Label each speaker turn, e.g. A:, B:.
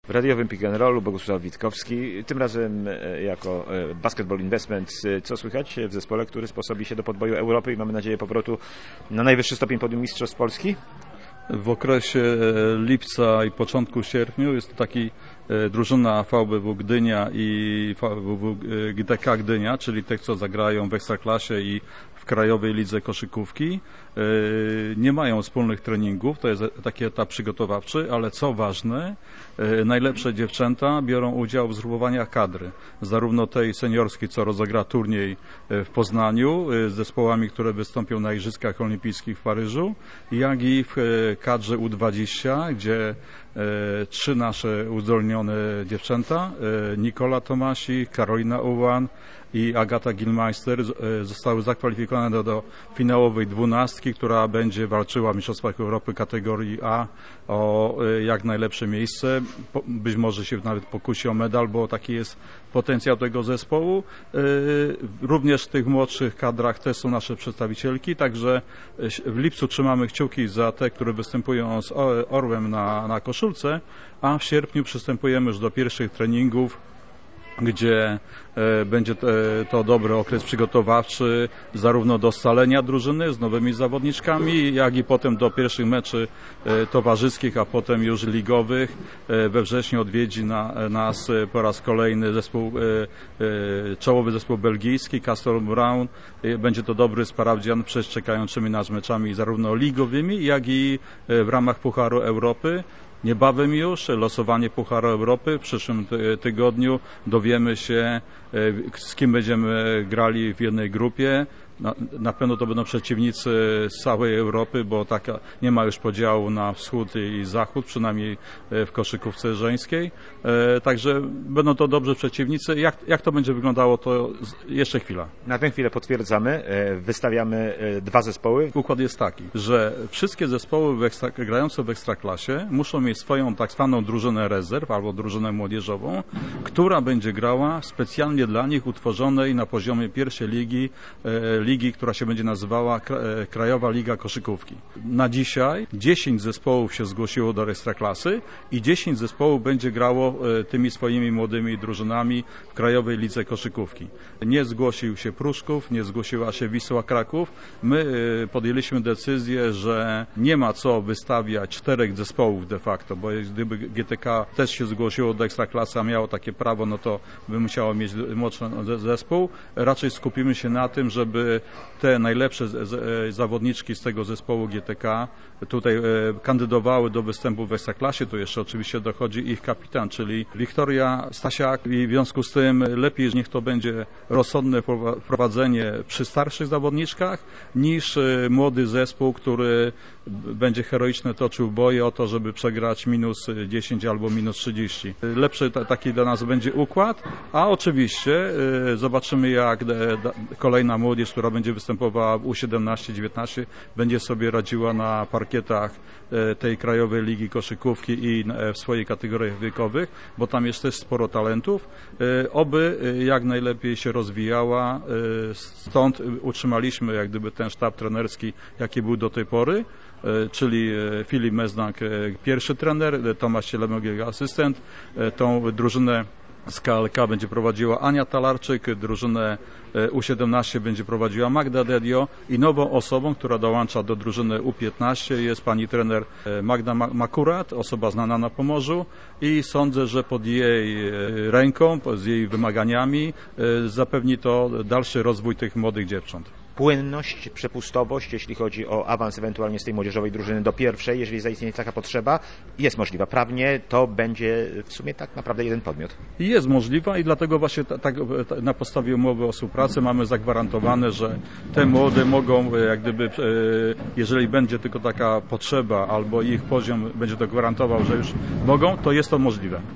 A: W radiowym Pick and Rollu Bogusław Witkowski, tym razem jako Basketball Investment. Co słychać w zespole, który sposobi się do podboju Europy i mamy nadzieję powrotu na najwyższy stopień podium mistrzostw Polski?
B: W okresie lipca i początku sierpnia jest to taki drużyna VBW Gdynia i VBW GTK Gdynia, czyli tych, co zagrają w Ekstraklasie i w Krajowej Lidze Koszykówki. Nie mają wspólnych treningów, to jest taki etap przygotowawczy, ale co ważne, najlepsze dziewczęta biorą udział w zgrupowaniach kadry, zarówno tej seniorskiej, co rozegra turniej w Poznaniu z zespołami, które wystąpią na Igrzyskach Olimpijskich w Paryżu, jak i w kadrze U20, gdzie trzy nasze uzdolnione dziewczęta, Nikola Tomasi, Karolina Ułan i Agata Gilmeister, zostały zakwalifikowane do finałowej 12, która będzie walczyła w Mistrzostwach Europy kategorii A o jak najlepsze miejsce. Być może się nawet pokusi o medal, bo taki jest potencjał tego zespołu. Również w tych młodszych kadrach też są nasze przedstawicielki, także w lipcu trzymamy kciuki za te, które występują z orłem na koszulce, a w sierpniu przystępujemy już do pierwszych treningów, gdzie będzie to dobry okres przygotowawczy zarówno do scalenia drużyny z nowymi zawodniczkami, jak i potem do pierwszych meczy towarzyskich, a potem już ligowych. We wrześniu odwiedzi nas po raz kolejny czołowy zespół belgijski, Castle Brown. Będzie to dobry sprawdzian przed czekającymi nas meczami zarówno ligowymi, jak i w ramach Pucharu Europy. Niebawem już losowanie Pucharu Europy. W przyszłym tygodniu dowiemy się, z kim będziemy grali w jednej grupie. Na pewno to będą przeciwnicy z całej Europy, bo nie ma już podziału na wschód i zachód, przynajmniej w koszykówce żeńskiej. Także będą to dobrzy przeciwnicy. Jak to będzie wyglądało, to jeszcze chwila.
A: Na tę chwilę potwierdzamy. Wystawiamy dwa zespoły.
B: Układ jest taki, że wszystkie zespoły grające w Ekstraklasie muszą mieć swoją tak zwaną drużynę rezerw albo drużynę młodzieżową, która będzie grała specjalnie dla nich utworzonej na poziomie pierwszej ligi, która się będzie nazywała Krajowa Liga Koszykówki. Na dzisiaj 10 zespołów się zgłosiło do Ekstraklasy i 10 zespołów będzie grało tymi swoimi młodymi drużynami w Krajowej Lidze Koszykówki. Nie zgłosił się Pruszków, nie zgłosiła się Wisła Kraków. My podjęliśmy decyzję, że nie ma co wystawiać 4 zespołów de facto, bo gdyby GTK też się zgłosiło do Ekstraklasy, a miało takie prawo, no to by musiało mieć młodszy zespół. Raczej skupimy się na tym, żeby te najlepsze zawodniczki z tego zespołu GTK tutaj kandydowały do występu w Ekstraklasie. Tu jeszcze oczywiście dochodzi ich kapitan, czyli Wiktoria Stasiak, i w związku z tym lepiej niech to będzie rozsądne wprowadzenie przy starszych zawodniczkach niż młody zespół, który będzie heroicznie toczył boje o to, żeby przegrać -10 albo -30. Lepszy taki dla nas będzie układ, a oczywiście zobaczymy, jak kolejna młodzież, która będzie występowała w U17, 19, będzie sobie radziła na parkietach tej Krajowej Ligi Koszykówki i w swojej kategoriach wiekowych, bo tam jest też sporo talentów. Oby jak najlepiej się rozwijała. Stąd utrzymaliśmy jak gdyby ten sztab trenerski, jaki był do tej pory, czyli Filip Meznak, pierwszy trener, Tomasz Cielemek, asystent. Tą drużynę z KLK będzie prowadziła Ania Talarczyk, drużynę U17 będzie prowadziła Magda Dedio i nową osobą, która dołącza do drużyny U15 jest pani trener Magda Makurat, osoba znana na Pomorzu, i sądzę, że pod jej ręką, z jej wymaganiami zapewni to dalszy rozwój tych młodych dziewcząt.
A: Płynność, przepustowość, jeśli chodzi o awans ewentualnie z tej młodzieżowej drużyny do pierwszej, jeżeli zaistnieje taka potrzeba, jest możliwa. Prawnie to będzie w sumie tak naprawdę jeden podmiot.
B: Jest możliwa i dlatego właśnie na podstawie umowy o współpracy mamy zagwarantowane, że te młode mogą, jak gdyby, jeżeli będzie tylko taka potrzeba albo ich poziom będzie to gwarantował, że już mogą, to jest to możliwe.